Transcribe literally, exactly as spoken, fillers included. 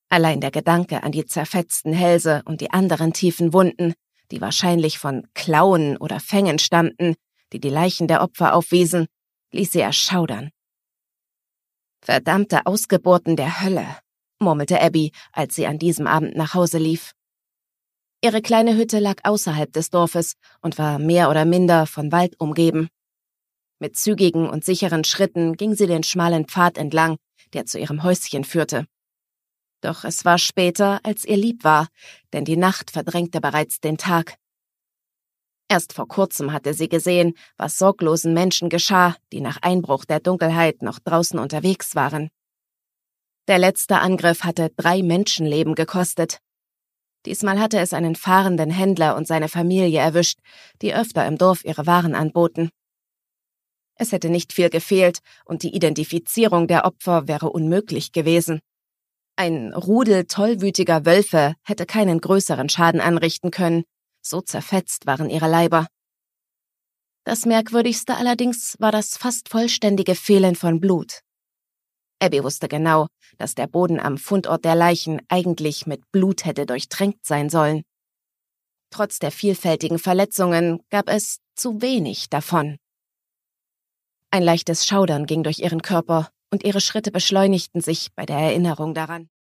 Allein der Gedanke an die zerfetzten Hälse und die anderen tiefen Wunden, die wahrscheinlich von Klauen oder Fängen stammten, die die Leichen der Opfer aufwiesen, ließ sie erschaudern. »Verdammte Ausgeburten der Hölle«, murmelte Abby, als sie an diesem Abend nach Hause lief. Ihre kleine Hütte lag außerhalb des Dorfes und war mehr oder minder von Wald umgeben. Mit zügigen und sicheren Schritten ging sie den schmalen Pfad entlang, der zu ihrem Häuschen führte. Doch es war später, als ihr lieb war, denn die Nacht verdrängte bereits den Tag. Erst vor kurzem hatte sie gesehen, was sorglosen Menschen geschah, die nach Einbruch der Dunkelheit noch draußen unterwegs waren. Der letzte Angriff hatte drei Menschenleben gekostet. Diesmal hatte es einen fahrenden Händler und seine Familie erwischt, die öfter im Dorf ihre Waren anboten. Es hätte nicht viel gefehlt und die Identifizierung der Opfer wäre unmöglich gewesen. Ein Rudel tollwütiger Wölfe hätte keinen größeren Schaden anrichten können, so zerfetzt waren ihre Leiber. Das Merkwürdigste allerdings war das fast vollständige Fehlen von Blut. Abby wusste genau, dass der Boden am Fundort der Leichen eigentlich mit Blut hätte durchtränkt sein sollen. Trotz der vielfältigen Verletzungen gab es zu wenig davon. Ein leichtes Schaudern ging durch ihren Körper und ihre Schritte beschleunigten sich bei der Erinnerung daran.